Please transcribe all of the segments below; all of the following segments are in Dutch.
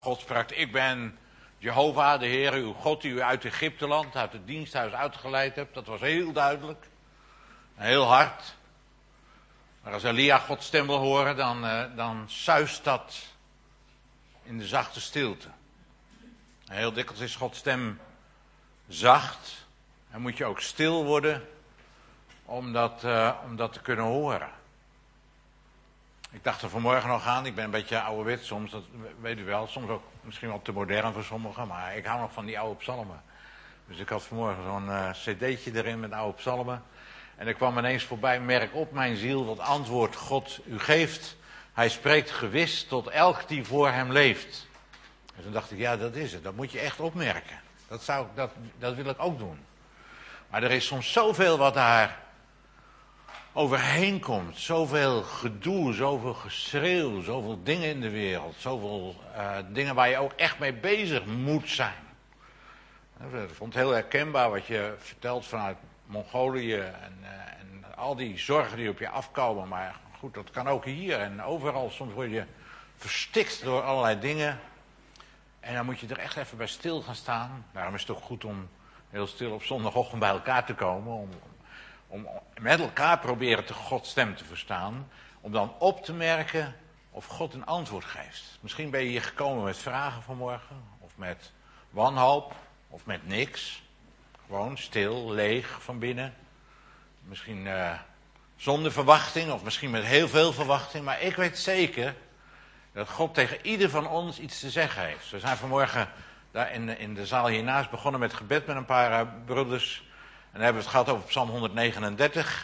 God sprak, ik ben Jehovah, de Heer, uw God, die u uit Egypteland, uit het diensthuis uitgeleid hebt. Dat was heel duidelijk. Heel hard. Maar als Elia Gods stem wil horen, dan suist dat in de zachte stilte. En heel dikwijls is Gods stem zacht. En moet je ook stil worden om dat te kunnen horen. Ik dacht er vanmorgen nog aan, ik ben een beetje ouderwets soms, dat weet u wel. Soms ook misschien wel te modern voor sommigen, maar ik hou nog van die oude psalmen. Dus ik had vanmorgen zo'n cd'tje erin met oude psalmen. En er kwam ineens voorbij, merk op mijn ziel, dat antwoord God u geeft. Hij spreekt gewis tot elk die voor hem leeft. En toen dacht ik, ja, dat is het. Dat moet je echt opmerken. Dat wil ik ook doen. Maar er is soms zoveel wat daar overheen komt. Zoveel gedoe, zoveel geschreeuw, zoveel dingen in de wereld. Zoveel dingen waar je ook echt mee bezig moet zijn. Ik vond het heel herkenbaar wat je vertelt vanuit Mongolië en al die zorgen die op je afkomen. Maar goed, dat kan ook hier en overal. Soms word je verstikt door allerlei dingen. En dan moet je er echt even bij stil gaan staan. Daarom is het ook goed om heel stil op zondagochtend bij elkaar te komen. Om met elkaar proberen Gods stem te verstaan. Om dan op te merken of God een antwoord geeft. Misschien ben je hier gekomen met vragen vanmorgen. Of met wanhoop. Of met niks. Gewoon stil, leeg van binnen. Misschien zonder verwachting. Of misschien met heel veel verwachting. Maar ik weet zeker dat God tegen ieder van ons iets te zeggen heeft. We zijn vanmorgen daar in de zaal hiernaast begonnen met gebed met een paar broeders. En dan hebben we het gehad over Psalm 139.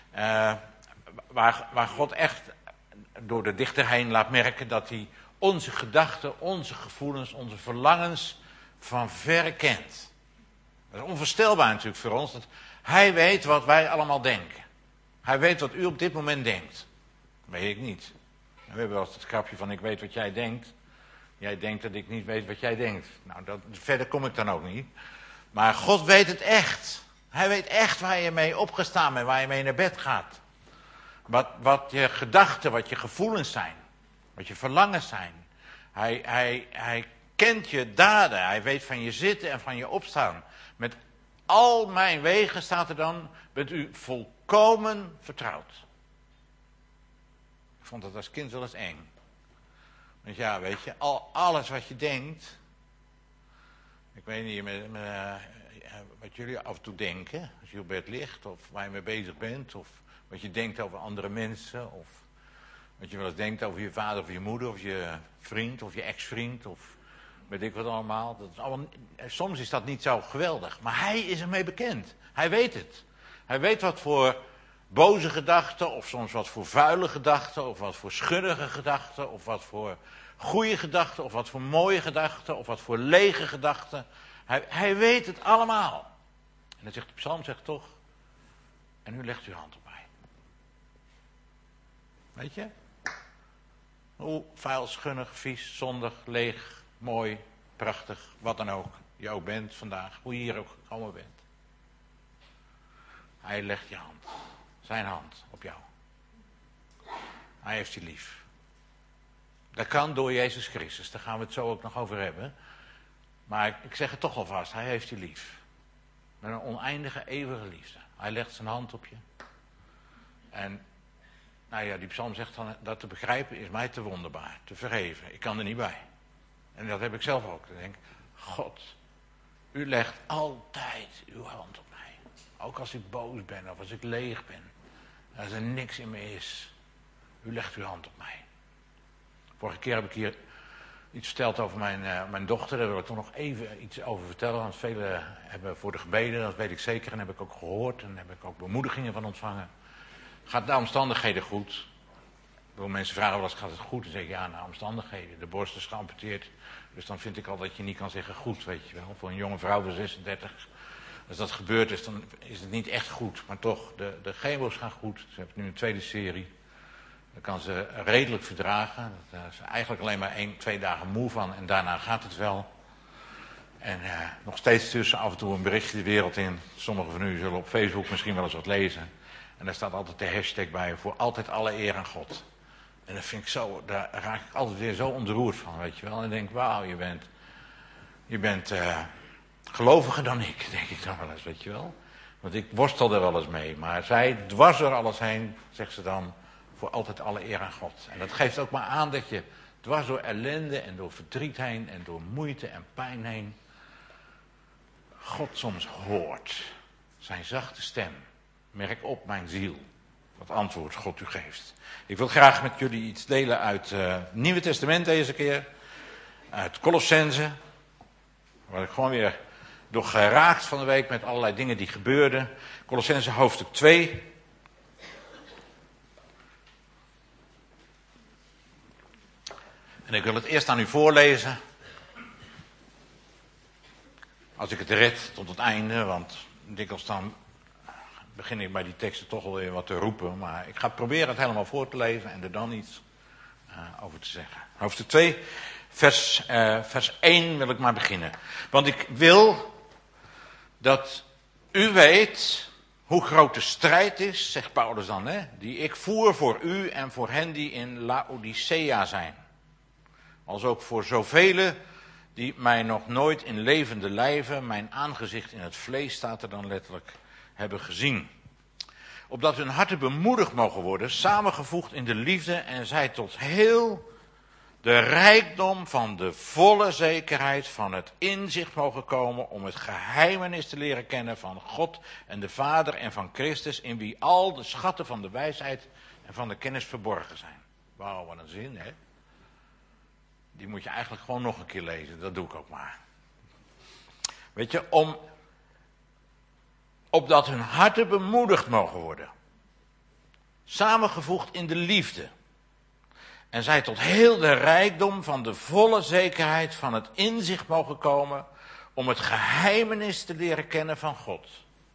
Waar God echt door de dichter heen laat merken dat hij onze gedachten, onze gevoelens, onze verlangens van verre kent. Dat is onvoorstelbaar natuurlijk voor ons. Dat hij weet wat wij allemaal denken. Hij weet wat u op dit moment denkt. Dat weet ik niet. We hebben wel eens het grapje van ik weet wat jij denkt. Jij denkt dat ik niet weet wat jij denkt. Nou, verder kom ik dan ook niet. Maar God weet het echt. Hij weet echt waar je mee opgestaan bent, waar je mee naar bed gaat. Wat je gedachten, wat je gevoelens zijn. Wat je verlangens zijn. Hij kent je daden. Hij weet van je zitten en van je opstaan. Met al mijn wegen, staat er dan, bent u volkomen vertrouwd. Ik vond dat als kind wel eens eng. Want ja, weet je, alles wat je denkt. Ik weet niet wat jullie af en toe denken. Als je op bed ligt, of waar je mee bezig bent. Of wat je denkt over andere mensen. Of wat je wel eens denkt over je vader of je moeder. Of je vriend of je ex-vriend. Of weet ik wat allemaal. Dat is allemaal. Soms is dat niet zo geweldig. Maar hij is ermee bekend. Hij weet het. Hij weet wat voor boze gedachten, of soms wat voor vuile gedachten, of wat voor schuddige gedachten, of wat voor goede gedachten, of wat voor mooie gedachten, of wat voor lege gedachten. Hij weet het allemaal. En dan zegt de psalm toch, en u legt uw hand op mij. Weet je? Hoe vuil, schunnig, vies, zondig, leeg, mooi, prachtig, wat dan ook je ook bent vandaag, hoe je hier ook gekomen bent. Hij legt je hand. Zijn hand op jou. Hij heeft je lief. Dat kan door Jezus Christus. Daar gaan we het zo ook nog over hebben. Maar ik zeg het toch alvast. Hij heeft je lief. Met een oneindige, eeuwige liefde. Hij legt zijn hand op je. En nou ja, die psalm zegt dan, dat te begrijpen is mij te wonderbaar. Te vergeven. Ik kan er niet bij. En dat heb ik zelf ook. Dan denk ik, God, u legt altijd uw hand op mij. Ook als ik boos ben of als ik leeg ben. Als er niks in me is. U legt uw hand op mij. Vorige keer heb ik hier iets verteld over mijn dochter. Daar wil ik toch nog even iets over vertellen. Want velen hebben voor de gebeden, dat weet ik zeker. En heb ik ook gehoord. En heb ik ook bemoedigingen van ontvangen. Gaat de omstandigheden goed? Veel mensen vragen wel eens, gaat het goed? Dan zeg ik, ja, naar omstandigheden. De borst is geamputeerd. Dus dan vind ik al dat je niet kan zeggen goed, weet je wel. Voor een jonge vrouw van 36. Als dat gebeurd is, dan is het niet echt goed. Maar toch, de chemo's gaan goed. Ze heeft nu een tweede serie. Daar kan ze redelijk verdragen. Daar is eigenlijk alleen maar 1-2 dagen moe van. En daarna gaat het wel. En nog steeds tussen af en toe een berichtje de wereld in. Sommigen van u zullen op Facebook misschien wel eens wat lezen. En daar staat altijd de hashtag bij. Voor altijd alle eer aan God. En dat vind ik zo, daar raak ik altijd weer zo ontroerd van, weet je wel. En ik denk, wauw, je bent geloviger dan ik, denk ik dan wel eens, weet je wel. Want ik worstel er wel eens mee. Maar zij, dwars door alles heen, zegt ze dan, voor altijd alle eer aan God. En dat geeft ook maar aan dat je dwars door ellende en door verdriet heen en door moeite en pijn heen God soms hoort. Zijn zachte stem. Merk op mijn ziel. Wat antwoord God u geeft. Ik wil graag met jullie iets delen uit het Nieuwe Testament deze keer. Uit Colossense. Waar ik gewoon weer door geraakt van de week met allerlei dingen die gebeurden. Colossense hoofdstuk 2. En ik wil het eerst aan u voorlezen. Als ik het red tot het einde, want dikwijls dan begin ik bij die teksten toch wel weer wat te roepen. Maar ik ga proberen het helemaal voor te lezen en er dan iets over te zeggen. Hoofdstuk 2, vers 1 wil ik maar beginnen. Want ik wil dat u weet hoe groot de strijd is, zegt Paulus dan, die ik voer voor u en voor hen die in Laodicea zijn. Als ook voor zoveel die mij nog nooit in levende lijven, mijn aangezicht in het vlees, staat er dan letterlijk, hebben gezien. Opdat hun harten bemoedigd mogen worden, samengevoegd in de liefde en zij tot heel de rijkdom van de volle zekerheid van het inzicht mogen komen om het geheimenis te leren kennen van God en de Vader en van Christus, in wie al de schatten van de wijsheid en van de kennis verborgen zijn. Wauw, wat een zin, hè? Die moet je eigenlijk gewoon nog een keer lezen, dat doe ik ook maar. Weet je, opdat hun harten bemoedigd mogen worden. Samengevoegd in de liefde. En zij tot heel de rijkdom van de volle zekerheid van het inzicht mogen komen om het geheimenis te leren kennen van God.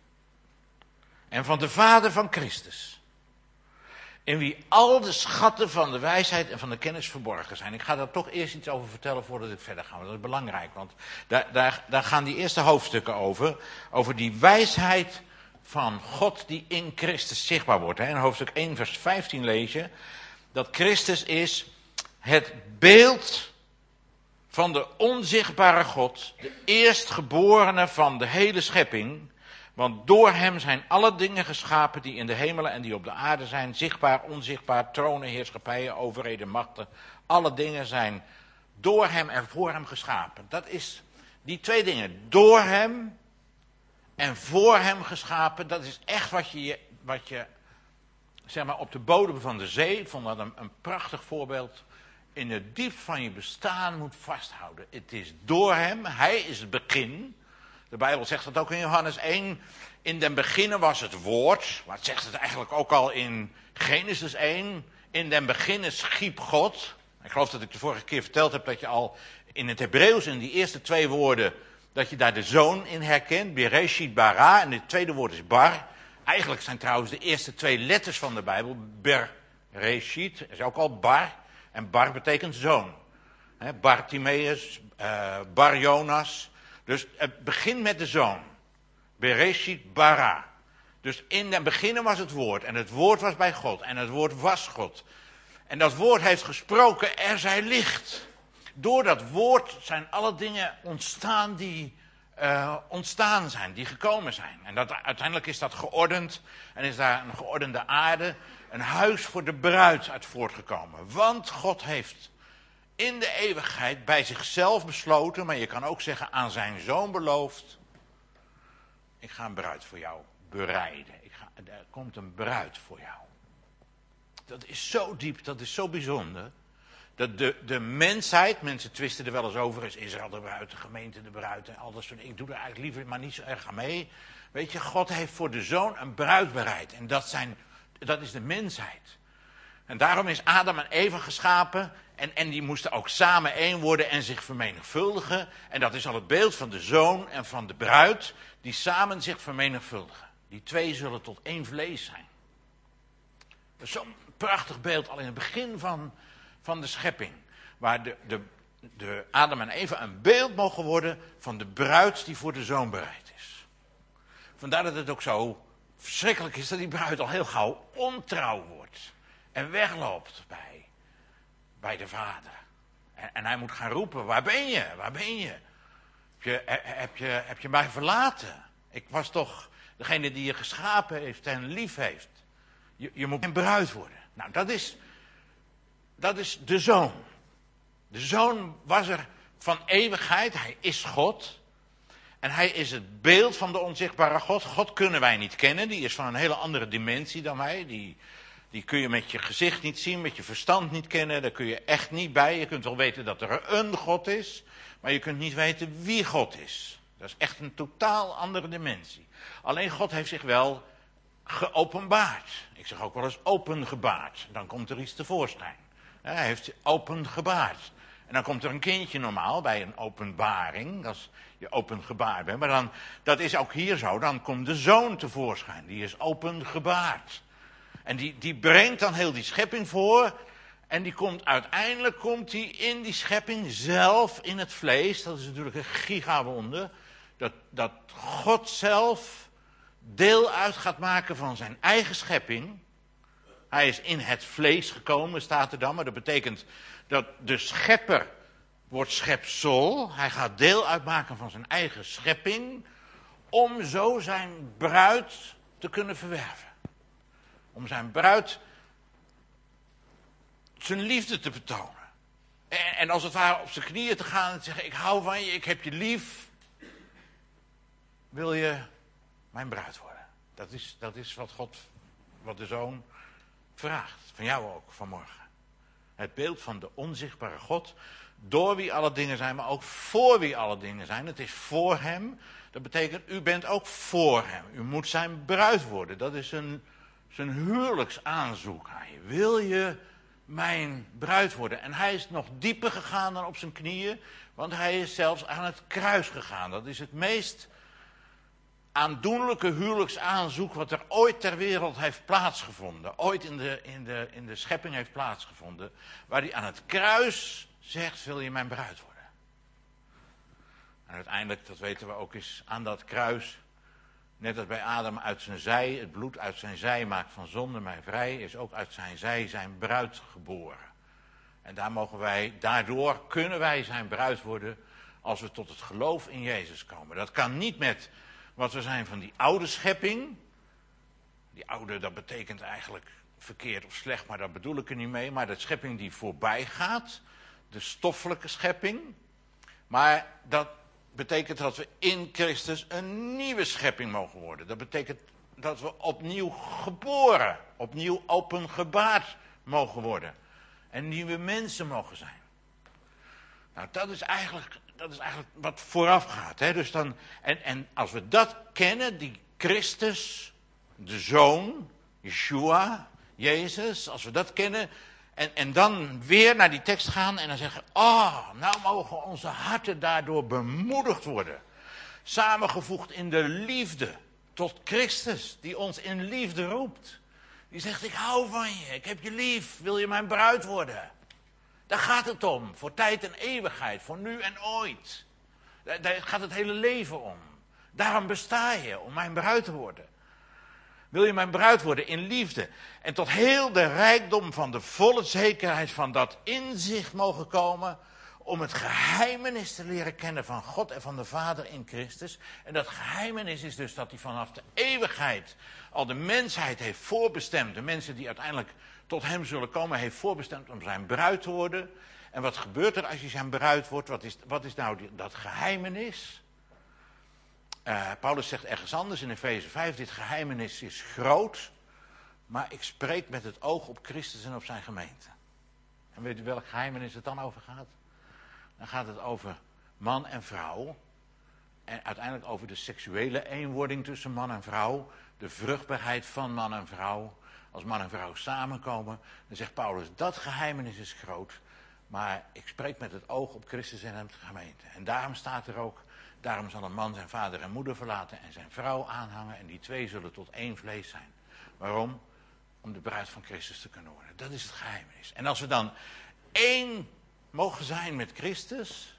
En van de Vader van Christus. In wie al de schatten van de wijsheid en van de kennis verborgen zijn. Ik ga daar toch eerst iets over vertellen voordat ik verder ga. Want dat is belangrijk, want daar gaan die eerste hoofdstukken over. Over die wijsheid van God die in Christus zichtbaar wordt. In hoofdstuk 1 vers 15 lees je dat Christus is het beeld van de onzichtbare God. De eerstgeborene van de hele schepping. Want door hem zijn alle dingen geschapen die in de hemelen en die op de aarde zijn, zichtbaar, onzichtbaar, tronen, heerschappijen, overheden, machten. Alle dingen zijn door hem en voor hem geschapen. Dat is die twee dingen, door hem en voor hem geschapen. Dat is echt wat je zeg maar op de bodem van de zee, ik vond dat een prachtig voorbeeld, in het diep van je bestaan moet vasthouden. Het is door hem, hij is het begin. De Bijbel zegt dat ook in Johannes 1. In den beginnen was het woord. Maar het zegt het eigenlijk ook al in Genesis 1. In den beginnen schiep God. Ik geloof dat ik de vorige keer verteld heb dat je al in het Hebreeuws in die eerste twee woorden, dat je daar de zoon in herkent. Bereshit bara. En het tweede woord is bar. Eigenlijk zijn trouwens de eerste twee letters van de Bijbel. Bereshit is ook al bar. En bar betekent zoon. Bartimaeus, Bar Jonas. Dus het begint met de zoon. Bereshit bara. Dus in het begin was het woord. En het woord was bij God. En het woord was God. En dat woord heeft gesproken, er zij licht. Door dat woord zijn alle dingen ontstaan die ontstaan zijn, die gekomen zijn. En uiteindelijk is dat geordend. En is daar een geordende aarde, een huis voor de bruid uit voortgekomen. Want God heeft in de eeuwigheid bij zichzelf besloten, maar je kan ook zeggen aan zijn zoon beloofd, ik ga een bruid voor jou bereiden. Er komt een bruid voor jou. Dat is zo diep, dat is zo bijzonder. Dat de mensheid, mensen twisten er wel eens over, is Israël de bruid, de gemeente de bruid en al dat soort dingen. Ik doe er eigenlijk liever maar niet zo erg aan mee. Weet je, God heeft voor de zoon een bruid bereid. En dat is de mensheid. En daarom is Adam en Eva geschapen. En die moesten ook samen één worden en zich vermenigvuldigen. En dat is al het beeld van de zoon en van de bruid die samen zich vermenigvuldigen. Die twee zullen tot één vlees zijn. Dat is zo'n prachtig beeld al in het begin van de schepping. Waar de Adam en Eva een beeld mogen worden van de bruid die voor de zoon bereid is. Vandaar dat het ook zo verschrikkelijk is dat die bruid al heel gauw ontrouw wordt. En wegloopt bij bij de Vader. En hij moet gaan roepen, waar ben je? Waar ben je? Heb je mij verlaten? Ik was toch degene die je geschapen heeft en lief heeft. Je moet mijn bruid worden. Nou, dat is de Zoon. De Zoon was er van eeuwigheid. Hij is God. En hij is het beeld van de onzichtbare God. God kunnen wij niet kennen. Die is van een hele andere dimensie dan wij. Die kun je met je gezicht niet zien, met je verstand niet kennen. Daar kun je echt niet bij. Je kunt wel weten dat er een God is. Maar je kunt niet weten wie God is. Dat is echt een totaal andere dimensie. Alleen God heeft zich wel geopenbaard. Ik zeg ook wel eens opengebaard. Dan komt er iets tevoorschijn. Hij heeft opengebaard. En dan komt er een kindje normaal bij een openbaring. Als je opengebaard bent. Maar dan, dat is ook hier zo. Dan komt de Zoon tevoorschijn. Die is opengebaard. En die brengt dan heel die schepping voor. En uiteindelijk komt die in die schepping zelf in het vlees. Dat is natuurlijk een gigawonder. Dat God zelf deel uit gaat maken van zijn eigen schepping. Hij is in het vlees gekomen, staat er dan. Maar dat betekent dat de schepper wordt schepsel. Hij gaat deel uitmaken van zijn eigen schepping. Om zo zijn bruid te kunnen verwerven. Om zijn bruid zijn liefde te betonen. En als het ware op zijn knieën te gaan en te zeggen, ik hou van je, ik heb je lief. Wil je mijn bruid worden? Dat is wat de Zoon vraagt. Van jou ook vanmorgen. Het beeld van de onzichtbare God. Door wie alle dingen zijn, maar ook voor wie alle dingen zijn. Het is voor hem. Dat betekent, u bent ook voor hem. U moet zijn bruid worden. Dat is zijn huwelijksaanzoek aan je. Wil je mijn bruid worden? En hij is nog dieper gegaan dan op zijn knieën. Want hij is zelfs aan het kruis gegaan. Dat is het meest aandoenlijke huwelijksaanzoek wat er ooit ter wereld heeft plaatsgevonden. Ooit in de schepping heeft plaatsgevonden. Waar hij aan het kruis zegt, wil je mijn bruid worden? En uiteindelijk, dat weten we ook, is aan dat kruis, net als bij Adam uit zijn zij, het bloed uit zijn zij maakt van zonde mij vrij, is ook uit zijn zij zijn bruid geboren. En daardoor kunnen wij zijn bruid worden als we tot het geloof in Jezus komen. Dat kan niet met wat we zijn van die oude schepping. Die oude, dat betekent eigenlijk verkeerd of slecht, maar daar bedoel ik er niet mee. Maar de schepping die voorbij gaat, de stoffelijke schepping. Maar dat betekent dat we in Christus een nieuwe schepping mogen worden. Dat betekent dat we opnieuw geboren, opnieuw opengebaard mogen worden. En nieuwe mensen mogen zijn. Nou, dat is eigenlijk wat vooraf gaat. Hè? Dus en als we dat kennen, die Christus, de Zoon, Yeshua, Jezus, als we dat kennen, en dan weer naar die tekst gaan en dan zeggen, nou mogen onze harten daardoor bemoedigd worden. Samengevoegd in de liefde tot Christus, die ons in liefde roept. Die zegt, ik hou van je, ik heb je lief, wil je mijn bruid worden? Daar gaat het om, voor tijd en eeuwigheid, voor nu en ooit. Daar gaat het hele leven om. Daarom besta je, om mijn bruid te worden. Wil je mijn bruid worden in liefde? En tot heel de rijkdom van de volle zekerheid van dat inzicht mogen komen, om het geheimenis te leren kennen van God en van de Vader in Christus. En dat geheimenis is dus dat hij vanaf de eeuwigheid al de mensheid heeft voorbestemd. De mensen die uiteindelijk tot hem zullen komen, heeft voorbestemd om zijn bruid te worden. En wat gebeurt er als je zijn bruid wordt? Wat is nou dat geheimenis? Paulus zegt ergens anders in Efeze 5, dit geheimenis is groot, maar ik spreek met het oog op Christus en op zijn gemeente. En weet u welk geheimenis het dan over gaat? Dan gaat het over man en vrouw. En uiteindelijk over de seksuele eenwording tussen man en vrouw. De vruchtbaarheid van man en vrouw. Als man en vrouw samenkomen, dan zegt Paulus, dat geheimenis is groot. Maar ik spreek met het oog op Christus en de gemeente. En daarom staat er ook, daarom zal een man zijn vader en moeder verlaten en zijn vrouw aanhangen. En die twee zullen tot één vlees zijn. Waarom? Om de bruid van Christus te kunnen worden. Dat is het geheimenis. En als we dan één mogen zijn met Christus,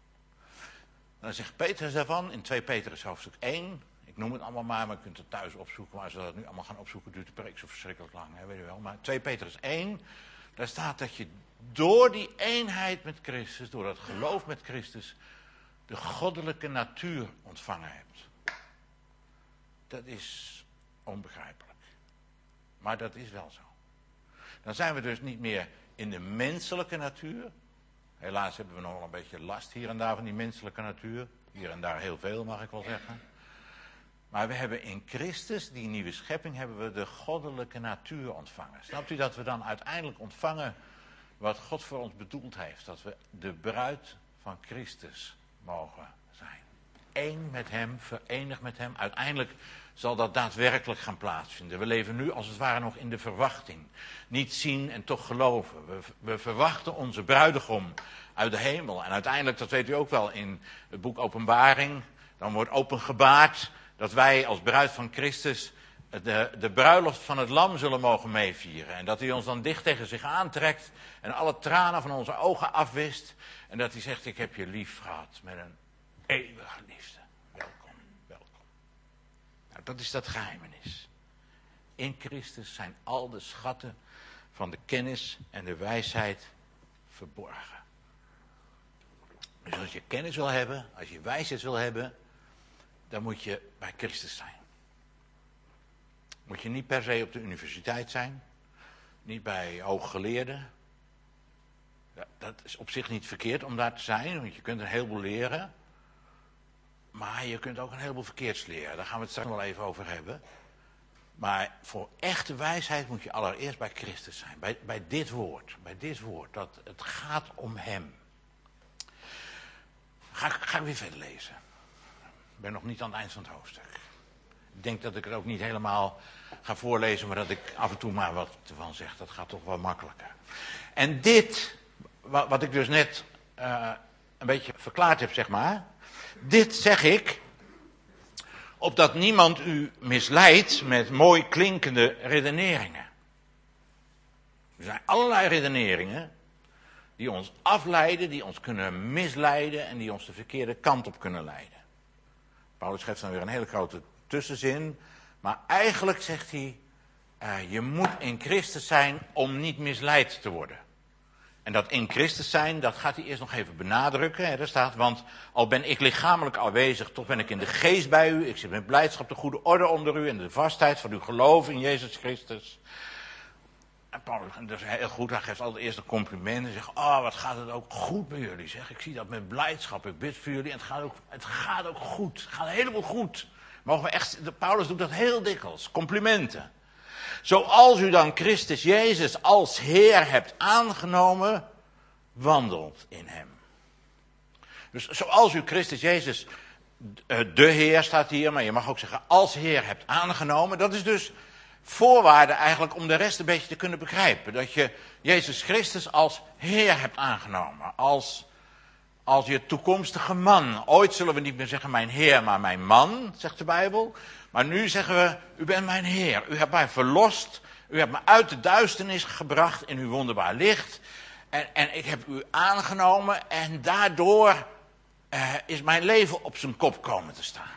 dan zegt Petrus daarvan in 2 Petrus hoofdstuk 1... Ik noem het allemaal maar je kunt het thuis opzoeken. Maar als we dat nu allemaal gaan opzoeken, duurt de preek zo verschrikkelijk lang. Hè, weet je wel. Maar 2 Petrus 1, Daar staat dat je door die eenheid met Christus, door dat geloof met Christus, de goddelijke natuur ontvangen hebt. Dat is onbegrijpelijk. Maar dat is wel zo. Dan zijn we dus niet meer in de menselijke natuur. Helaas hebben we nog wel een beetje last hier en daar van die menselijke natuur. Hier en daar heel veel, mag ik wel zeggen. Maar we hebben in Christus, die nieuwe schepping, hebben we de goddelijke natuur ontvangen. Snapt u dat we dan uiteindelijk ontvangen wat God voor ons bedoeld heeft? Dat we de bruid van Christus mogen zijn. Eén met hem, verenigd met hem. Uiteindelijk zal dat daadwerkelijk gaan plaatsvinden. We leven nu als het ware nog in de verwachting. Niet zien en toch geloven. We verwachten onze bruidegom uit de hemel. En uiteindelijk, dat weet u ook wel in het boek Openbaring, dan wordt opengebaard dat wij als bruid van Christus de bruiloft van het lam zullen mogen meevieren. En dat hij ons dan dicht tegen zich aantrekt en alle tranen van onze ogen afwist. En dat hij zegt, ik heb je lief gehad met een eeuwige liefde. Welkom, welkom. Nou, dat is dat geheimenis. In Christus zijn al de schatten van de kennis en de wijsheid verborgen. Dus als je kennis wil hebben, als je wijsheid wil hebben, dan moet je bij Christus zijn. Moet je niet per se op de universiteit zijn, niet bij hooggeleerden. Dat is op zich niet verkeerd om daar te zijn, want je kunt een heleboel leren. Maar je kunt ook een heleboel verkeerds leren, daar gaan we het straks wel even over hebben. Maar voor echte wijsheid moet je allereerst bij Christus zijn, bij dit woord, dat het gaat om hem. Ga ik weer verder lezen. Ik ben nog niet aan het eind van het hoofdstuk. Ik denk dat ik het ook niet helemaal ga voorlezen, maar dat ik af en toe maar wat ervan zeg. Dat gaat toch wel makkelijker. En dit, wat ik dus net een beetje verklaard heb, zeg maar. Dit zeg ik, opdat niemand u misleidt met mooi klinkende redeneringen. Er zijn allerlei redeneringen die ons afleiden, die ons kunnen misleiden en die ons de verkeerde kant op kunnen leiden. Paulus schrijft dan weer een hele grote tussenzin. Maar eigenlijk zegt hij, je moet in Christus zijn om niet misleid te worden. En dat in Christus zijn, dat gaat hij eerst nog even benadrukken. Hè, daar staat, want al ben ik lichamelijk aanwezig, toch ben ik in de geest bij u. Ik zit met blijdschap de goede orde onder u en de vastheid van uw geloof in Jezus Christus. En Paulus, dat is heel goed, hij geeft altijd eerst een compliment en zegt, wat gaat het ook goed bij jullie, zeg. Ik zie dat met blijdschap, ik bid voor jullie en het gaat ook goed. Het gaat helemaal goed. Mogen we echt, Paulus doet dat heel dikwijls, complimenten. Zoals u dan Christus Jezus als Heer hebt aangenomen, wandelt in hem. Dus zoals u Christus Jezus, de Heer staat hier, maar je mag ook zeggen als Heer hebt aangenomen, dat is dus voorwaarde eigenlijk om de rest een beetje te kunnen begrijpen. Dat je Jezus Christus als Heer hebt aangenomen. Als je toekomstige man. Ooit zullen we niet meer zeggen mijn Heer, maar mijn man, zegt de Bijbel. Maar nu zeggen we, u bent mijn Heer. U hebt mij verlost. U hebt me uit de duisternis gebracht in uw wonderbaar licht. En ik heb u aangenomen en daardoor is mijn leven op zijn kop komen te staan.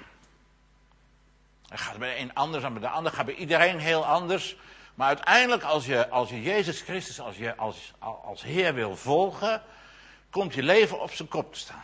Het gaat bij de een anders dan bij de ander, gaat bij iedereen heel anders. Maar uiteindelijk als je Jezus Christus als Heer wil volgen, komt je leven op zijn kop te staan.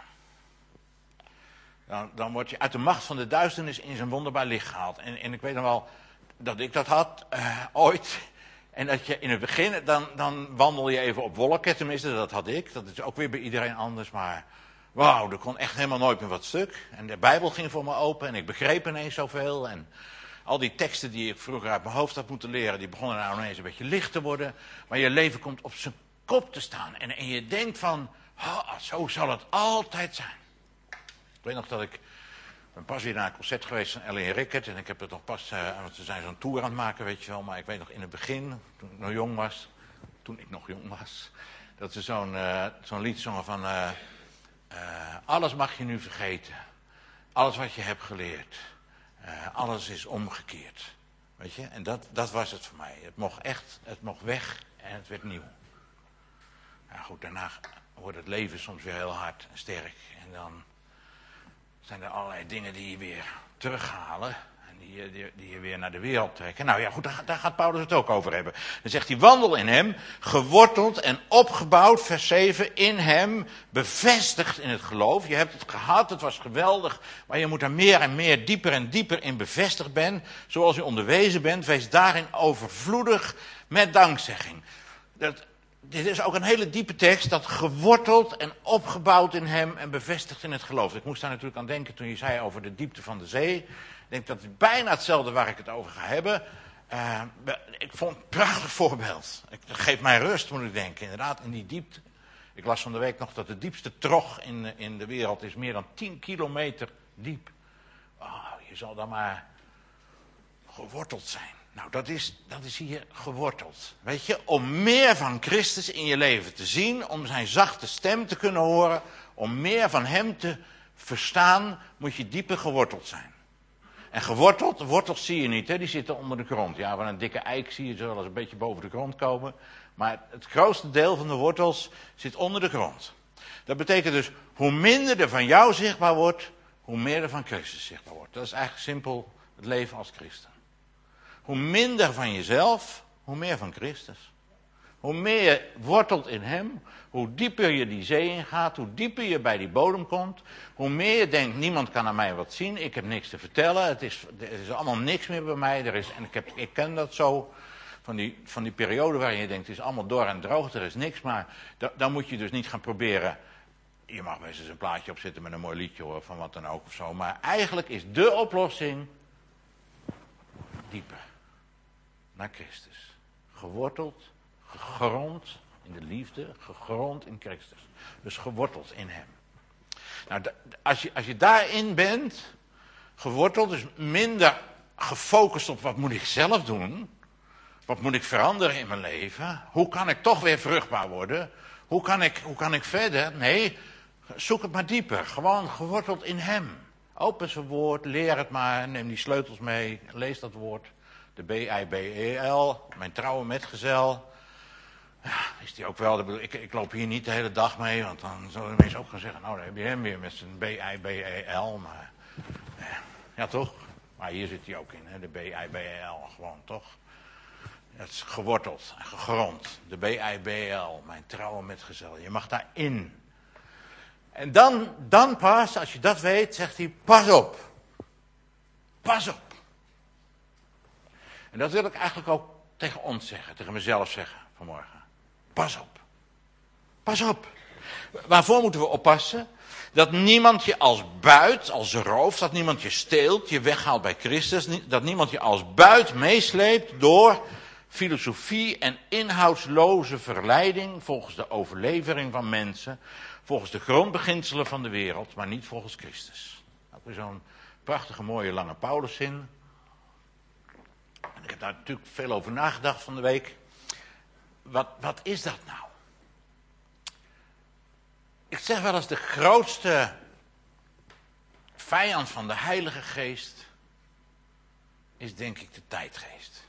Dan word je uit de macht van de duisternis in zijn wonderbaar licht gehaald. En ik weet nog wel dat ik dat had ooit. En dat je in het begin, dan wandel je even op wolken, tenminste dat had ik. Dat is ook weer bij iedereen anders, maar wauw, er kon echt helemaal nooit meer wat stuk. En de Bijbel ging voor me open en ik begreep ineens zoveel. En al die teksten die ik vroeger uit mijn hoofd had moeten leren, die begonnen nou ineens een beetje licht te worden. Maar je leven komt op zijn kop te staan. En je denkt van, zo zal het altijd zijn. Ik weet nog dat ik ben pas weer naar een concert geweest van Ellie Rickert. En ik heb het nog pas, want ze zijn zo'n tour aan het maken, weet je wel. Maar ik weet nog in het begin, toen ik nog jong was, dat ze zo'n lied zongen van, alles mag je nu vergeten. Alles wat je hebt geleerd. Alles is omgekeerd. Weet je, en dat was het voor mij. Het mocht weg en het werd nieuw. Ja goed, daarna wordt het leven soms weer heel hard en sterk. En dan zijn er allerlei dingen die je weer terughalen. En die je weer naar de wereld trekken. Nou ja, goed, daar gaat Paulus het ook over hebben. Dan zegt hij, wandel in hem, geworteld en opgebouwd, vers 7, in hem, bevestigd in het geloof. Je hebt het gehad, het was geweldig, maar je moet er meer en meer, dieper en dieper in bevestigd bent. Zoals u onderwezen bent, wees daarin overvloedig met dankzegging. Dit is ook een hele diepe tekst, dat geworteld en opgebouwd in hem en bevestigd in het geloof. Ik moest daar natuurlijk aan denken toen je zei over de diepte van de zee. Ik denk dat het bijna hetzelfde waar ik het over ga hebben. Ik vond het een prachtig voorbeeld. Het geeft mij rust, moet ik denken, inderdaad, in die diepte. Ik las van de week nog dat de diepste trog in de wereld is meer dan 10 kilometer diep. Oh, je zal dan maar geworteld zijn. Nou, dat is hier geworteld. Weet je, om meer van Christus in je leven te zien, om zijn zachte stem te kunnen horen, om meer van hem te verstaan, moet je dieper geworteld zijn. En geworteld, wortels zie je niet, hè? Die zitten onder de grond. Ja, van een dikke eik zie je ze wel eens een beetje boven de grond komen. Maar het grootste deel van de wortels zit onder de grond. Dat betekent dus, hoe minder er van jou zichtbaar wordt, hoe meer er van Christus zichtbaar wordt. Dat is eigenlijk simpel het leven als christen. Hoe minder van jezelf, hoe meer van Christus. Hoe meer je wortelt in hem, hoe dieper je die zee ingaat, hoe dieper je bij die bodem komt, hoe meer je denkt, niemand kan aan mij wat zien, ik heb niks te vertellen, er is allemaal niks meer bij mij, ik ken dat zo, van die periode waarin je denkt, het is allemaal dor en droog, er is niks, maar dan moet je dus niet gaan proberen, je mag best eens een plaatje opzetten met een mooi liedje hoor, van wat dan ook of zo, maar eigenlijk is de oplossing dieper naar Christus. Geworteld, gegrond in de liefde, gegrond in Christus. Dus geworteld in hem. Nou, als je daarin bent, geworteld, dus minder gefocust op wat moet ik zelf doen, wat moet ik veranderen in mijn leven, hoe kan ik toch weer vruchtbaar worden, hoe kan ik verder? Nee, zoek het maar dieper, gewoon geworteld in hem. Open zijn woord, leer het maar, neem die sleutels mee, lees dat woord. De Bijbel, mijn trouwe metgezel. Ja, is die ook wel. Ik loop hier niet de hele dag mee, want dan zullen de mensen ook gaan zeggen, nou dan heb je hem weer met zijn Bijbel. Maar ja toch? Maar hier zit hij ook in, hè? De Bijbel, gewoon toch? Het is geworteld en gegrond. De Bijbel, mijn trouwe metgezel. Je mag daarin. En dan pas, als je dat weet, zegt hij, pas op. Pas op. En dat wil ik eigenlijk ook tegen ons zeggen, tegen mezelf zeggen vanmorgen. Pas op. Pas op. Waarvoor moeten we oppassen? Dat niemand je als buit, als roof, dat niemand je steelt, je weghaalt bij Christus. Dat niemand je als buit meesleept door filosofie en inhoudsloze verleiding volgens de overlevering van mensen, volgens de grondbeginselen van de wereld, maar niet volgens Christus. Ook weer zo'n prachtige mooie lange Pauluszin. En ik heb daar natuurlijk veel over nagedacht van de week. Wat is dat nou? Ik zeg wel eens, de grootste vijand van de Heilige Geest is denk ik de tijdgeest.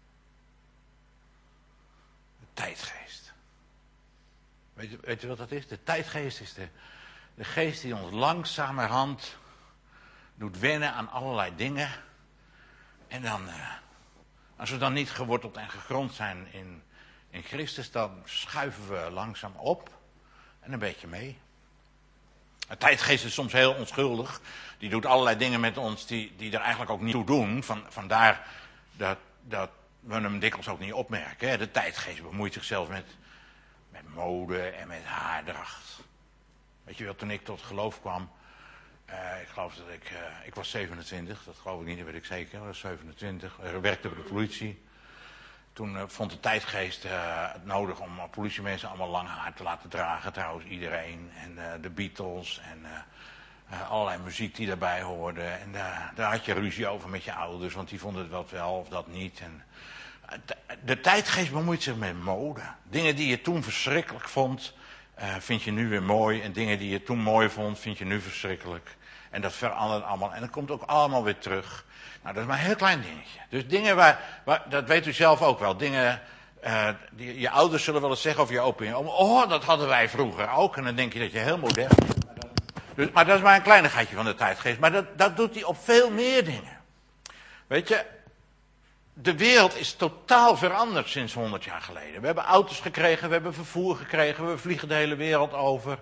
De tijdgeest. Weet je wat dat is? De tijdgeest is de geest die ons langzamerhand doet wennen aan allerlei dingen. En dan, als we dan niet geworteld en gegrond zijn in Christus, dan schuiven we langzaam op en een beetje mee. De tijdgeest is soms heel onschuldig. Die doet allerlei dingen met ons die er eigenlijk ook niet toe doen. Vandaar dat we hem dikwijls ook niet opmerken. Hè. De tijdgeest bemoeit zich zelfs met mode en met haardracht. Weet je wel, toen ik tot geloof kwam, ik geloof dat ik was 27, dat geloof ik niet, dat weet ik zeker, ik was 27, ik werkte bij de politie. Toen vond de tijdgeest het nodig om politiemensen allemaal lang haar te laten dragen, trouwens iedereen. En de Beatles en allerlei muziek die daarbij hoorde. En daar had je ruzie over met je ouders, want die vonden het wel of dat niet. En de tijdgeest bemoeit zich met mode. Dingen die je toen verschrikkelijk vond, vind je nu weer mooi. En dingen die je toen mooi vond, vind je nu verschrikkelijk. En dat verandert allemaal. En dat komt ook allemaal weer terug. Nou, dat is maar een heel klein dingetje. Dus dingen waar dat weet u zelf ook wel. Dingen, je ouders zullen wel eens zeggen over je opa en je oma. Oh, dat hadden wij vroeger ook. En dan denk je dat je heel modern bent. Maar dat is maar een kleinigheidje van de tijdgeest. Maar dat doet hij op veel meer dingen. Weet je, de wereld is totaal veranderd sinds 100 jaar geleden. We hebben auto's gekregen, we hebben vervoer gekregen, we vliegen de hele wereld over.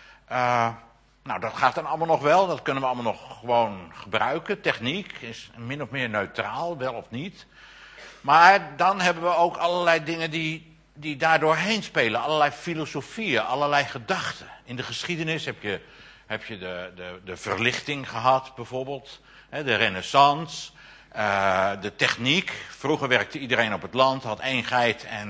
Nou, dat gaat dan allemaal nog wel, dat kunnen we allemaal nog gewoon gebruiken. Techniek is min of meer neutraal, wel of niet. Maar dan hebben we ook allerlei dingen die daardoor heen spelen. Allerlei filosofieën, allerlei gedachten. In de geschiedenis heb je de verlichting gehad, bijvoorbeeld. De renaissance, de techniek. Vroeger werkte iedereen op het land, had 1 geit en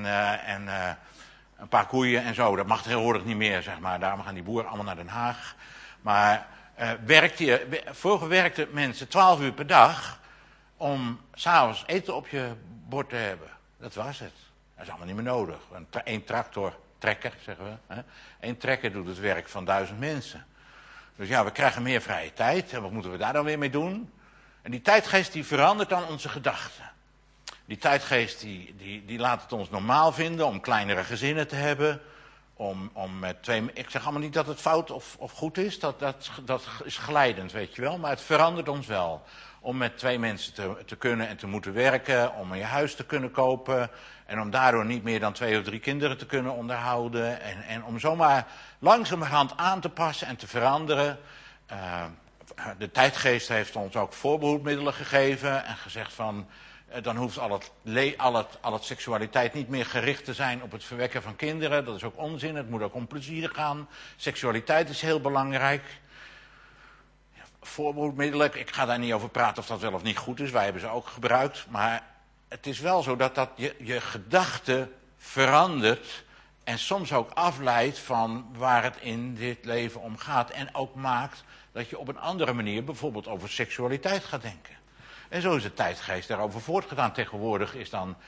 een paar koeien en zo. Dat mag tegenwoordig niet meer, zeg maar. Daarom gaan die boeren allemaal naar Den Haag. Maar vroeger werkten mensen 12 uur per dag om 's avonds eten op je bord te hebben. Dat was het. Dat is allemaal niet meer nodig. Eén trekker, zeggen we. Hè? 1 trekker doet het werk van 1000 mensen. Dus ja, we krijgen meer vrije tijd. En wat moeten we daar dan weer mee doen? En die tijdgeest die verandert dan onze gedachten. Die tijdgeest die laat het ons normaal vinden om kleinere gezinnen te hebben. Om met 2... Ik zeg allemaal niet dat het fout of goed is. Dat is glijdend, weet je wel. Maar het verandert ons wel. Om met 2 mensen te kunnen en te moeten werken. Om een huis te kunnen kopen. En om daardoor niet meer dan 2 of 3 kinderen te kunnen onderhouden. En om zomaar langzamerhand aan te passen en te veranderen. De tijdgeest heeft ons ook voorbehoedmiddelen gegeven. En gezegd van... Dan hoeft al het seksualiteit niet meer gericht te zijn op het verwekken van kinderen. Dat is ook onzin, het moet ook om plezier gaan. Seksualiteit is heel belangrijk. Voorbehoedmiddelen, ik ga daar niet over praten of dat wel of niet goed is. Wij hebben ze ook gebruikt. Maar het is wel zo dat je gedachte verandert. En soms ook afleidt van waar het in dit leven om gaat. En ook maakt dat je op een andere manier bijvoorbeeld over seksualiteit gaat denken. En zo is de tijdgeest daarover voortgedaan. Tegenwoordig is dan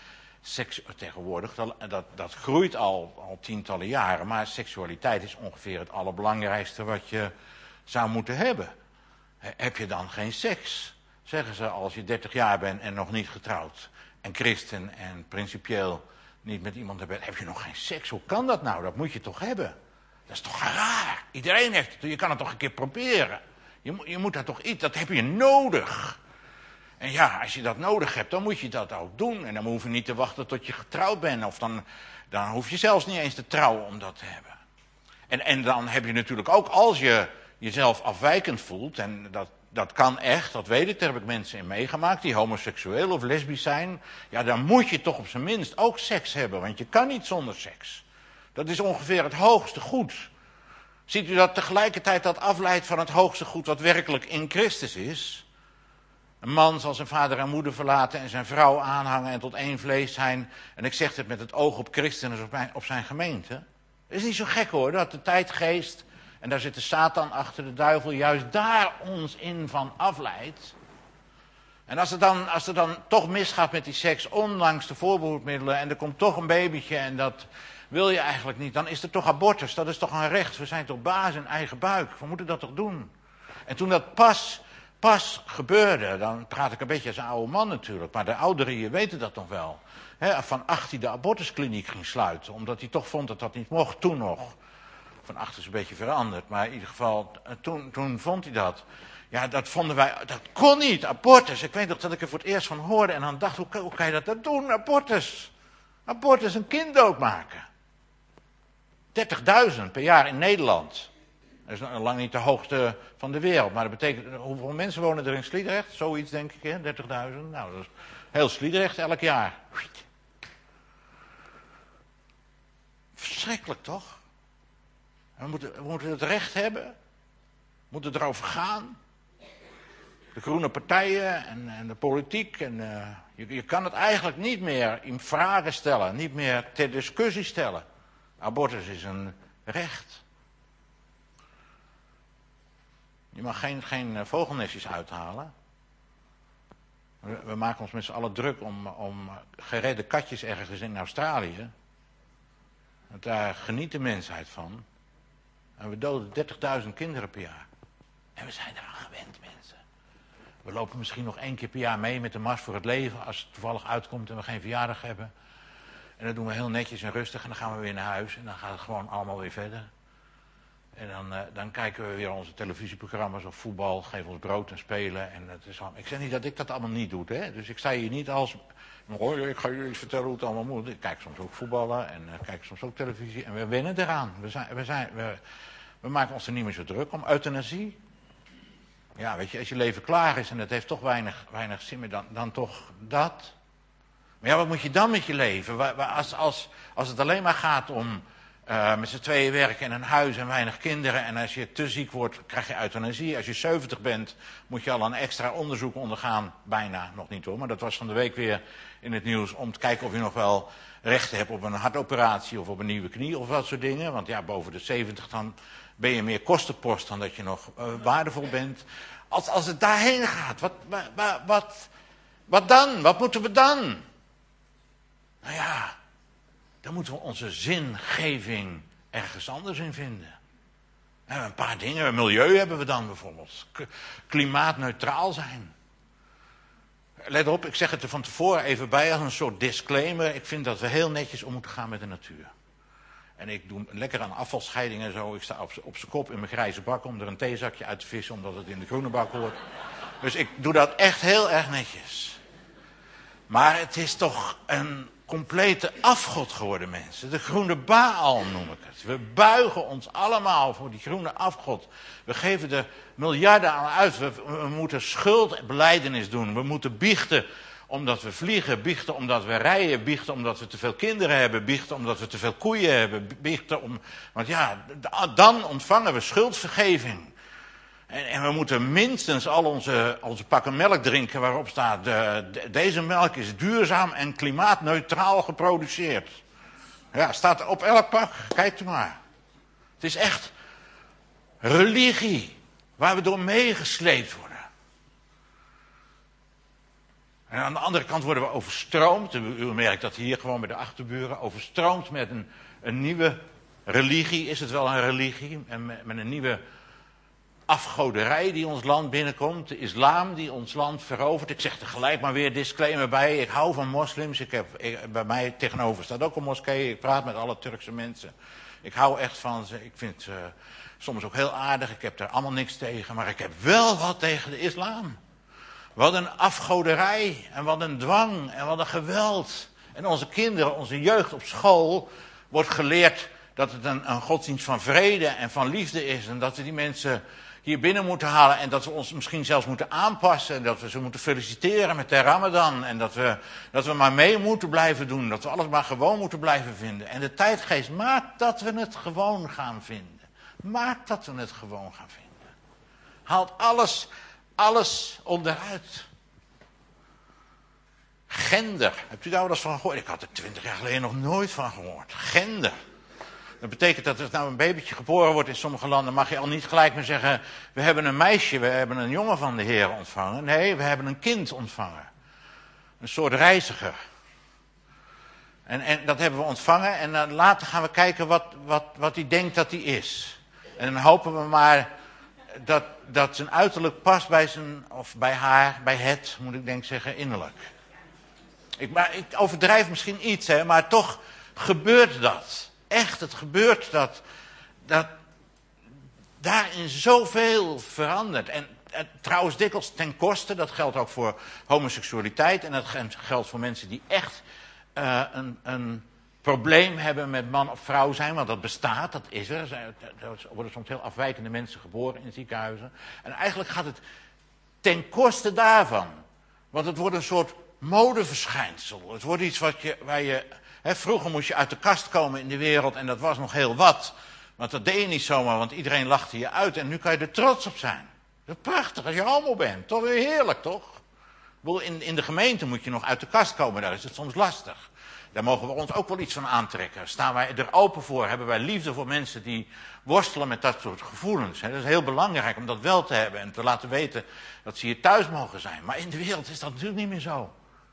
dat groeit al tientallen jaren. Maar seksualiteit is ongeveer het allerbelangrijkste wat je zou moeten hebben. Heb je dan geen seks? Zeggen ze als je 30 jaar bent en nog niet getrouwd. En christen en principieel niet met iemand bent. Heb je nog geen seks? Hoe kan dat nou? Dat moet je toch hebben? Dat is toch raar? Iedereen heeft het. Je kan het toch een keer proberen? Je moet dat toch iets. Dat heb je nodig. En ja, als je dat nodig hebt, dan moet je dat ook doen. En dan hoef je niet te wachten tot je getrouwd bent. Of dan hoef je zelfs niet eens te trouwen om dat te hebben. En dan heb je natuurlijk ook, als je jezelf afwijkend voelt... en dat kan echt, dat weet ik, daar heb ik mensen in meegemaakt... die homoseksueel of lesbisch zijn... ja, dan moet je toch op zijn minst ook seks hebben. Want je kan niet zonder seks. Dat is ongeveer het hoogste goed. Ziet u dat tegelijkertijd dat afleidt van het hoogste goed... wat werkelijk in Christus is... Een man zal zijn vader en moeder verlaten en zijn vrouw aanhangen en tot 1 vlees zijn. En ik zeg het met het oog op Christus en op zijn gemeente. Het is niet zo gek hoor, dat de tijdgeest, en daar zit de Satan achter, de duivel, juist daar ons in van afleidt. En als er dan toch misgaat met die seks, ondanks de voorbehoedmiddelen, en er komt toch een babytje en dat wil je eigenlijk niet, dan is er toch abortus, dat is toch een recht. We zijn toch baas in eigen buik, we moeten dat toch doen. En toen dat pas gebeurde, dan praat ik een beetje als een oude man natuurlijk, maar de ouderen hier weten dat nog wel. Van Acht die de abortuskliniek ging sluiten, omdat hij toch vond dat dat niet mocht, toen nog. Van Acht is een beetje veranderd, maar in ieder geval, toen vond hij dat. Ja, dat vonden wij, dat kon niet, abortus. Ik weet nog dat ik er voor het eerst van hoorde en dan dacht, hoe kan je dat doen, abortus? Abortus, een kind doodmaken. 30.000 per jaar in Nederland. Dat is nog lang niet de hoogste van de wereld. Maar dat betekent, hoeveel mensen wonen er in Sliedrecht? Zoiets denk ik, hè? 30.000. Nou, dat is heel Sliedrecht elk jaar. Verschrikkelijk, toch? We moeten het recht hebben. We moeten erover gaan. De groene partijen en de politiek. En, je kan het eigenlijk niet meer in vragen stellen. Niet meer ter discussie stellen. Abortus is een recht. Je mag geen vogelnestjes uithalen. We maken ons met z'n allen druk om geredde katjes ergens in Australië. Want daar geniet de mensheid van. En we doden 30.000 kinderen per jaar. En we zijn eraan gewend, mensen. We lopen misschien nog 1 keer per jaar mee met de Mars voor het Leven... als het toevallig uitkomt en we geen verjaardag hebben. En dat doen we heel netjes en rustig en dan gaan we weer naar huis. En dan gaat het gewoon allemaal weer verder. En dan kijken we weer onze televisieprogramma's of voetbal, geef ons brood en spelen. En het is ik zeg niet dat ik dat allemaal niet doe, hè. Dus ik sta hier niet als, ik ga jullie eens vertellen hoe het allemaal moet. Ik kijk soms ook voetballen en kijk soms ook televisie. En we wennen eraan. We maken ons er niet meer zo druk om. Euthanasie. Ja, weet je, als je leven klaar is en het heeft toch weinig zin meer, dan toch dat. Maar ja, wat moet je dan met je leven? Als het alleen maar gaat om met z'n tweeën werken en een huis en weinig kinderen. En als je te ziek wordt, krijg je euthanasie. Als je 70 bent, moet je al een extra onderzoek ondergaan. Bijna, nog niet hoor, maar dat was van de week weer in het nieuws. Om te kijken of je nog wel recht hebt op een hartoperatie of op een nieuwe knie of dat soort dingen. Want ja, boven de 70 dan ben je meer kostenpost dan dat je nog waardevol bent. Als het daarheen gaat, wat dan? Wat moeten we dan? Nou ja, dan moeten we onze zingeving ergens anders in vinden. En een paar dingen, milieu hebben we dan bijvoorbeeld. Klimaatneutraal zijn. Let op, ik zeg het er van tevoren even bij als een soort disclaimer. Ik vind dat we heel netjes om moeten gaan met de natuur. En ik doe lekker aan afvalscheiding en zo. Ik sta op zijn kop in mijn grijze bak om er een theezakje uit te vissen, omdat het in de groene bak hoort. Dus ik doe dat echt heel erg netjes. Maar het is toch een complete afgod geworden, mensen. De groene Baal noem ik het. We buigen ons allemaal voor die groene afgod. We geven er miljarden aan uit. We moeten schuldbelijdenis doen. We moeten biechten omdat we vliegen. Biechten omdat we rijden. Biechten omdat we te veel kinderen hebben. Biechten omdat we te veel koeien hebben. Want ja, dan ontvangen we schuldvergeving. En we moeten minstens al onze pakken melk drinken waarop staat, deze melk is duurzaam en klimaatneutraal geproduceerd. Ja, staat op elk pak, kijk u maar. Het is echt religie waar we door meegesleept worden. En aan de andere kant worden we overstroomd, u merkt dat hier gewoon bij de achterburen, overstroomd met een nieuwe religie. Is het wel een religie? En met een nieuwe afgoderij die ons land binnenkomt, de islam die ons land verovert. Ik zeg er gelijk maar weer disclaimer bij, ik hou van moslims. Bij mij tegenover staat ook een moskee, ik praat met alle Turkse mensen. Ik hou echt van ze, ik vind ze soms ook heel aardig, ik heb daar allemaal niks tegen, maar ik heb wel wat tegen de islam. Wat een afgoderij en wat een dwang en wat een geweld. En onze kinderen, onze jeugd op school wordt geleerd dat het een godsdienst van vrede en van liefde is en dat we die mensen hier binnen moeten halen en dat we ons misschien zelfs moeten aanpassen. En dat we ze moeten feliciteren met de Ramadan. En dat we maar mee moeten blijven doen. Dat we alles maar gewoon moeten blijven vinden. En de tijdgeest maakt dat we het gewoon gaan vinden. Maakt dat we het gewoon gaan vinden. Haalt alles onderuit. Gender. Hebt u daar wel eens van gehoord? Ik had er 20 jaar geleden nog nooit van gehoord. Gender. Dat betekent dat als nou een babytje geboren wordt in sommige landen, mag je al niet gelijk meer zeggen, we hebben een meisje, we hebben een jongen van de Heer ontvangen. Nee, we hebben een kind ontvangen. Een soort reiziger. En dat hebben we ontvangen en dan later gaan we kijken wat hij denkt dat hij is. En dan hopen we maar dat zijn uiterlijk past bij zijn, of bij haar, bij het, moet ik denk zeggen, innerlijk. Ik overdrijf misschien iets, hè, maar toch gebeurt dat. Echt, het gebeurt dat daarin zoveel verandert. En trouwens dikwijls ten koste, dat geldt ook voor homoseksualiteit. En dat geldt voor mensen die echt een probleem hebben met man of vrouw zijn. Want dat bestaat, dat is er. Er worden soms heel afwijkende mensen geboren in ziekenhuizen. En eigenlijk gaat het ten koste daarvan. Want het wordt een soort modeverschijnsel. Het wordt iets waar je... vroeger moest je uit de kast komen in de wereld en dat was nog heel wat. Want dat deed je niet zomaar, want iedereen lachte je uit. En nu kan je er trots op zijn. Dat is prachtig als je homo bent. Toch weer heerlijk, toch? In de gemeente moet je nog uit de kast komen, daar is het soms lastig. Daar mogen we ons ook wel iets van aantrekken. Staan wij er open voor? Hebben wij liefde voor mensen die worstelen met dat soort gevoelens? Dat is heel belangrijk om dat wel te hebben en te laten weten dat ze hier thuis mogen zijn. Maar in de wereld is dat natuurlijk niet meer zo.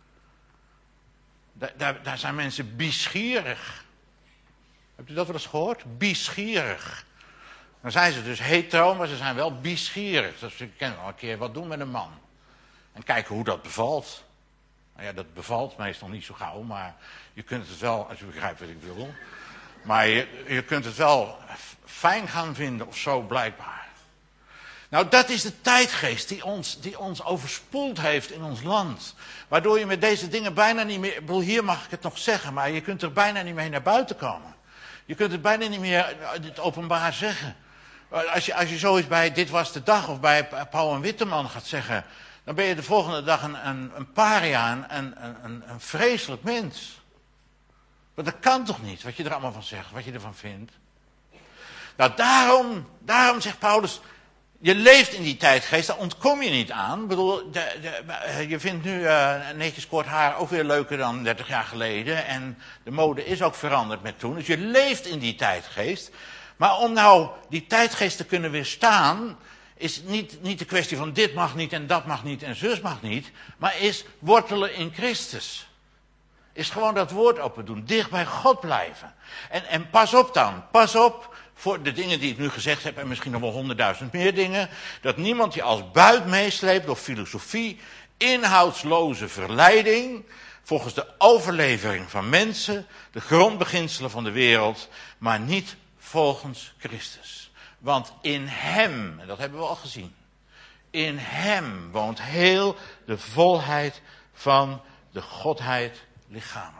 Daar zijn mensen biesgierig. Hebt u dat wel eens gehoord? Biesgierig. Dan zijn ze dus hetero, maar ze zijn wel biesgierig. Dus ze kunnen wel een keer wat doen met een man. En kijken hoe dat bevalt. Nou ja, dat bevalt meestal niet zo gauw, maar je kunt het wel, als u begrijpt wat ik bedoel. Maar je kunt het wel fijn gaan vinden of zo, blijkbaar. Nou, dat is de tijdgeest die ons overspoeld heeft in ons land. Waardoor je met deze dingen bijna niet meer... Hier mag ik het nog zeggen, maar je kunt er bijna niet mee naar buiten komen. Je kunt het bijna niet meer het openbaar zeggen. Als je zoiets bij Dit Was de Dag of bij Pauw en Witteman gaat zeggen... dan ben je de volgende dag een paria, een vreselijk mens. Maar dat kan toch niet, wat je er allemaal van zegt, wat je ervan vindt. Nou, daarom zegt Paulus... Je leeft in die tijdgeest, daar ontkom je niet aan. Ik bedoel, je vindt nu netjes kort haar ook weer leuker dan 30 jaar geleden. En de mode is ook veranderd met toen. Dus je leeft in die tijdgeest. Maar om nou die tijdgeest te kunnen weerstaan... is niet de kwestie van dit mag niet en dat mag niet en zus mag niet. Maar is wortelen in Christus. Is gewoon dat woord open doen. Dicht bij God blijven. En pas op dan. Pas op voor de dingen die ik nu gezegd heb. En misschien nog wel 100.000 meer dingen. Dat niemand je als buit meesleept door filosofie. Inhoudsloze verleiding. Volgens de overlevering van mensen. De grondbeginselen van de wereld. Maar niet volgens Christus. Want in hem, en dat hebben we al gezien. In hem woont heel de volheid van de Godheid lichamelijk.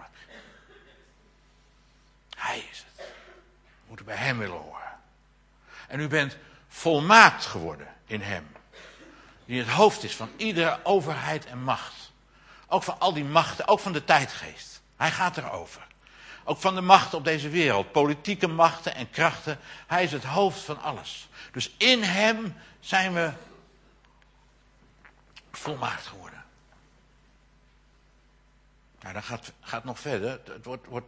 Hij is het. We moeten bij hem willen horen. En u bent volmaakt geworden in hem. Die het hoofd is van iedere overheid en macht. Ook van al die machten, ook van de tijdgeest. Hij gaat erover. Ook van de machten op deze wereld. Politieke machten en krachten. Hij is het hoofd van alles. Dus in hem zijn we volmaakt geworden. Nou, dat gaat nog verder. Het wordt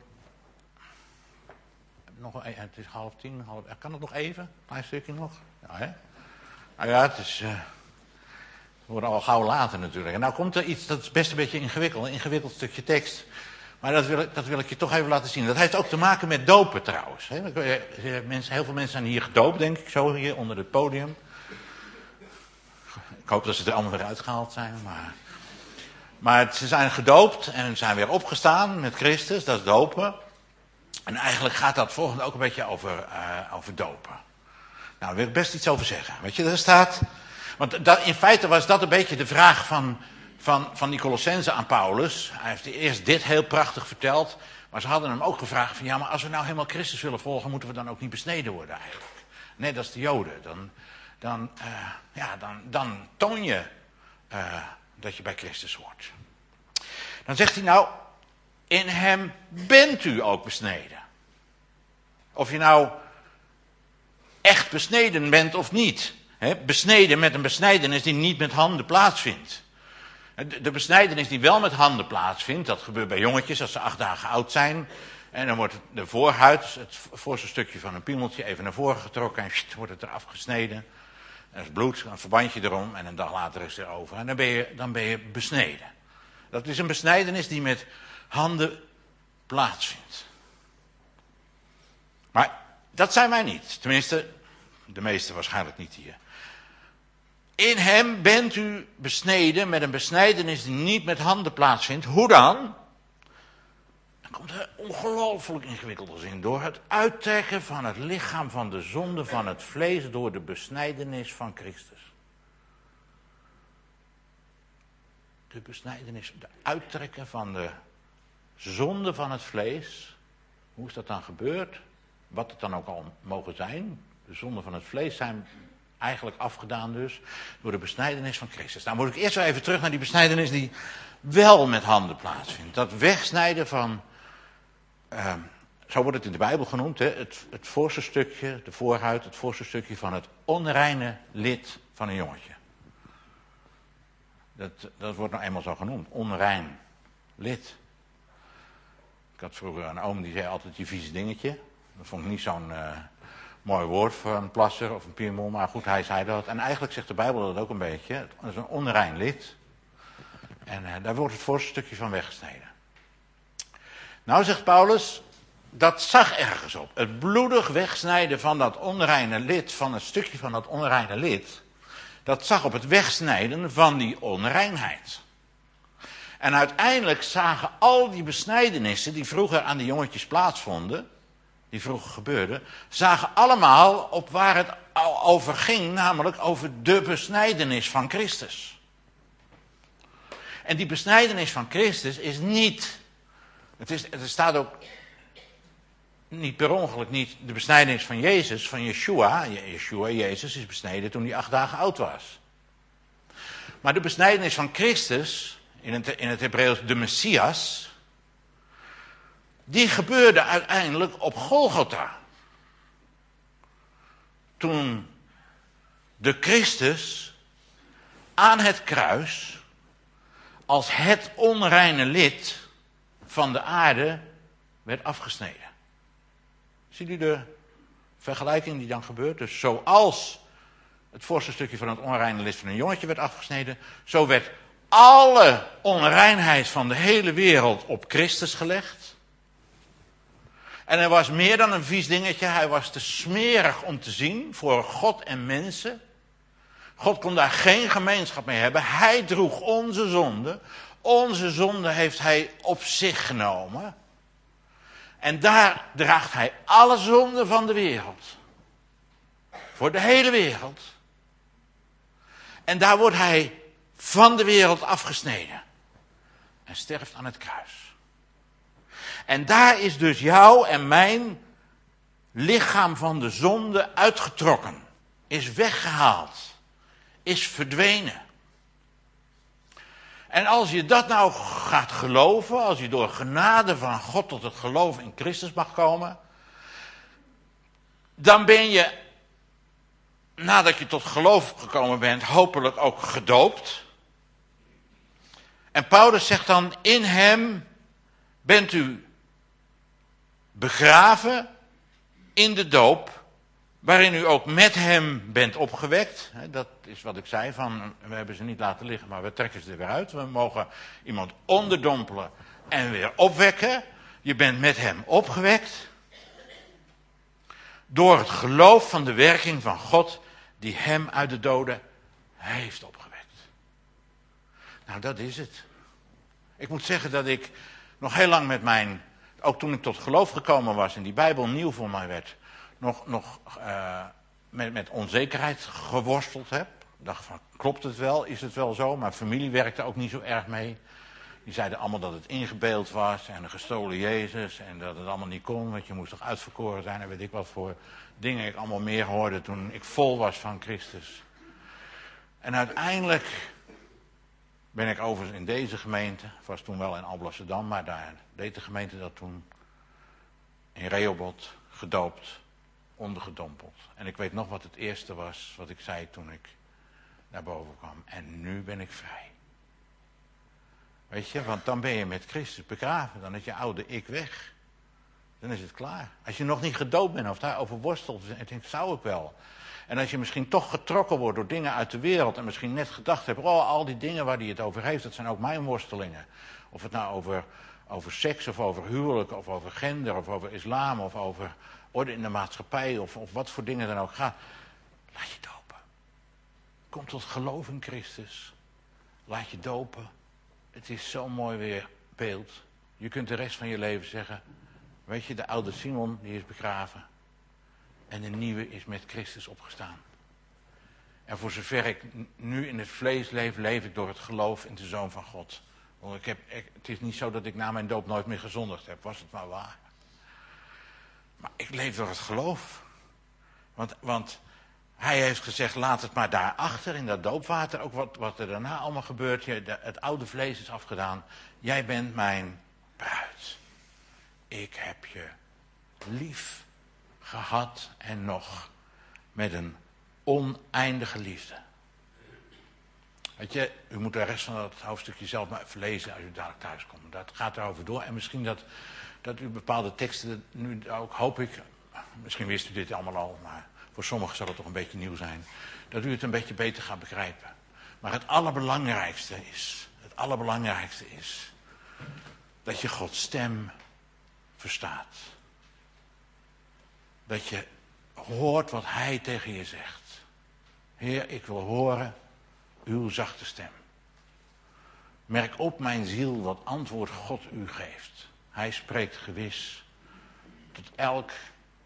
het is 9:30. Kan het nog even? Een klein stukje nog? Ja, hè? Nou ja, het wordt al gauw later natuurlijk. En nou komt er iets, dat is best een beetje ingewikkeld. Een ingewikkeld stukje tekst. Maar dat wil ik je toch even laten zien. Dat heeft ook te maken met dopen trouwens. Heel veel mensen zijn hier gedoopt, denk ik, zo hier onder het podium. Ik hoop dat ze er allemaal weer uitgehaald zijn. Maar ze zijn gedoopt en zijn weer opgestaan met Christus, dat is dopen. En eigenlijk gaat dat volgende ook een beetje over dopen. Nou, daar wil ik best iets over zeggen. Weet je, daar staat... Want in feite was dat een beetje de vraag van die Colossenzen aan Paulus. Hij heeft eerst dit heel prachtig verteld. Maar ze hadden hem ook gevraagd van... Ja, maar als we nou helemaal Christus willen volgen... moeten we dan ook niet besneden worden eigenlijk. Net als de Joden. Dan toon je dat je bij Christus hoort. Dan zegt hij nou... In hem bent u ook besneden. Of je nou echt besneden bent of niet. Besneden met een besnijdenis die niet met handen plaatsvindt. De besnijdenis die wel met handen plaatsvindt, dat gebeurt bij jongetjes als ze 8 dagen oud zijn. En dan wordt de voorhuid, het voorste stukje van een piemeltje, even naar voren getrokken en wordt het eraf gesneden. Er is bloed, een verbandje erom en een dag later is het erover. En dan ben je besneden. Dat is een besnijdenis die met handen plaatsvindt. Maar dat zijn wij niet. Tenminste, de meesten waarschijnlijk niet hier. In hem bent u besneden met een besnijdenis die niet met handen plaatsvindt. Hoe dan? Dan komt er ongelooflijk ingewikkelde zin. Door het uittrekken van het lichaam van de zonde van het vlees door de besnijdenis van Christus. De besnijdenis, de uittrekken van de zonde van het vlees. Hoe is dat dan gebeurd? Wat het dan ook al mogen zijn. De zonden van het vlees zijn eigenlijk afgedaan dus door de besnijdenis van Christus. Nou moet ik eerst wel even terug naar die besnijdenis die wel met handen plaatsvindt. Dat wegsnijden van, zo wordt het in de Bijbel genoemd, het voorste stukje, de voorhuid, het voorste stukje van het onreine lid van een jongetje. Dat wordt nou eenmaal zo genoemd, onrein lid. Ik had vroeger een oom die zei altijd je vieze dingetje. Dat vond ik niet zo'n mooi woord voor een plasser of een piemel, maar goed, hij zei dat. En eigenlijk zegt de Bijbel dat ook een beetje. Dat is een onrein lid. En daar wordt het voorste stukje van weggesneden. Nou zegt Paulus, dat zag ergens op. Het bloedig wegsnijden van dat onreine lid, van een stukje van dat onreine lid, dat zag op het wegsnijden van die onreinheid. En uiteindelijk zagen al die besnijdenissen die vroeger aan de jongetjes plaatsvonden, die vroeger gebeurden, zagen allemaal op waar het over ging, namelijk over de besnijdenis van Christus. En die besnijdenis van Christus is niet, er staat ook niet per ongeluk niet de besnijdenis van Jezus, van Yeshua. Jezus is besneden toen hij 8 dagen oud was. Maar de besnijdenis van Christus, in het Hebreeuws de Messias, die gebeurde uiteindelijk op Golgotha. Toen de Christus aan het kruis als het onreine lid van de aarde werd afgesneden. Ziet u de vergelijking die dan gebeurt? Dus zoals het voorste stukje van het onreine lid van een jongetje werd afgesneden, zo werd alle onreinheid van de hele wereld op Christus gelegd. En hij was meer dan een vies dingetje, hij was te smerig om te zien voor God en mensen. God kon daar geen gemeenschap mee hebben. Hij droeg onze zonde. Onze zonde heeft hij op zich genomen. En daar draagt hij alle zonden van de wereld. Voor de hele wereld. En daar wordt hij van de wereld afgesneden. En sterft aan het kruis. En daar is dus jouw en mijn lichaam van de zonde uitgetrokken. Is weggehaald. Is verdwenen. En als je dat nou gaat geloven, als je door genade van God tot het geloof in Christus mag komen, dan ben je, nadat je tot geloof gekomen bent, hopelijk ook gedoopt. En Paulus zegt dan, in hem bent u begraven in de doop, waarin u ook met hem bent opgewekt. Dat is wat ik zei, van we hebben ze niet laten liggen, maar we trekken ze er weer uit. We mogen iemand onderdompelen en weer opwekken. Je bent met hem opgewekt. Door het geloof van de werking van God die hem uit de doden heeft opgewekt. Nou, dat is het. Ik moet zeggen dat ik nog heel lang ook toen ik tot geloof gekomen was en die Bijbel nieuw voor mij werd, nog met onzekerheid geworsteld heb. Ik dacht van, klopt het wel? Is het wel zo? Mijn familie werkte ook niet zo erg mee. Die zeiden allemaal dat het ingebeeld was en een gestolen Jezus en dat het allemaal niet kon, want je moest toch uitverkoren zijn en weet ik wat voor dingen ik allemaal meer hoorde toen ik vol was van Christus. En uiteindelijk ben ik overigens in deze gemeente, was toen wel in Alblasserdam, maar daar deed de gemeente dat toen, in Rehoboth, gedoopt, ondergedompeld. En ik weet nog wat het eerste was wat ik zei toen ik naar boven kwam. En nu ben ik vrij. Weet je, want dan ben je met Christus begraven. Dan is je oude ik weg. Dan is het klaar. Als je nog niet gedoopt bent of daarover worstelt en denkt, zou ik wel. En als je misschien toch getrokken wordt door dingen uit de wereld en misschien net gedacht hebt, oh, al die dingen waar hij het over heeft, dat zijn ook mijn worstelingen. Of het nou over seks of over huwelijk of over gender of over islam of over orde in de maatschappij of wat voor dingen dan ook gaat. Laat je dopen. Kom tot geloof in Christus. Laat je dopen. Het is zo'n mooi weer beeld. Je kunt de rest van je leven zeggen, weet je, de oude Simon die is begraven. En de nieuwe is met Christus opgestaan. En voor zover ik nu in het vlees leef, leef ik door het geloof in de Zoon van God. Want het is niet zo dat ik na mijn doop nooit meer gezondigd heb, was het maar waar. Maar ik leef door het geloof. Want hij heeft gezegd, laat het maar daarachter in dat doopwater. Ook wat er daarna allemaal gebeurt. Het oude vlees is afgedaan. Jij bent mijn bruid. Ik heb je lief gehad en nog met een oneindige liefde. Weet je, u moet de rest van dat hoofdstukje zelf maar even lezen als u dadelijk thuis komt. Dat gaat erover door. En misschien dat u bepaalde teksten nu ook, hoop ik, misschien wist u dit allemaal al, maar voor sommigen zal het toch een beetje nieuw zijn, dat u het een beetje beter gaat begrijpen. Maar het allerbelangrijkste is dat je Gods stem verstaat. Dat je hoort wat hij tegen je zegt. Heer, ik wil horen uw zachte stem. Merk op, mijn ziel, wat antwoord God u geeft. Hij spreekt gewis tot elk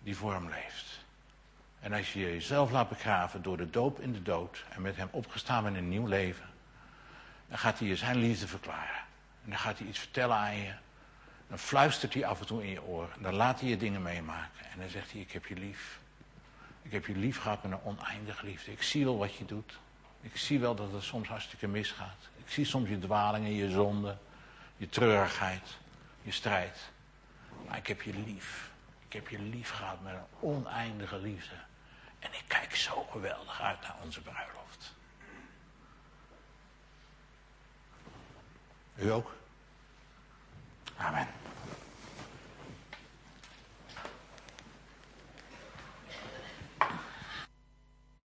die voor hem leeft. En als je jezelf laat begraven door de doop in de dood en met hem opgestaan in een nieuw leven, dan gaat hij je zijn liefde verklaren. En dan gaat hij iets vertellen aan je. Dan fluistert hij af en toe in je oor. En dan laat hij je dingen meemaken. En dan zegt hij, ik heb je lief. Ik heb je lief gehad met een oneindige liefde. Ik zie wel wat je doet. Ik zie wel dat het soms hartstikke misgaat. Ik zie soms je dwalingen, je zonde, je treurigheid, je strijd. Maar ik heb je lief. Ik heb je lief gehad met een oneindige liefde. En ik kijk zo geweldig uit naar onze bruiloft. U ook?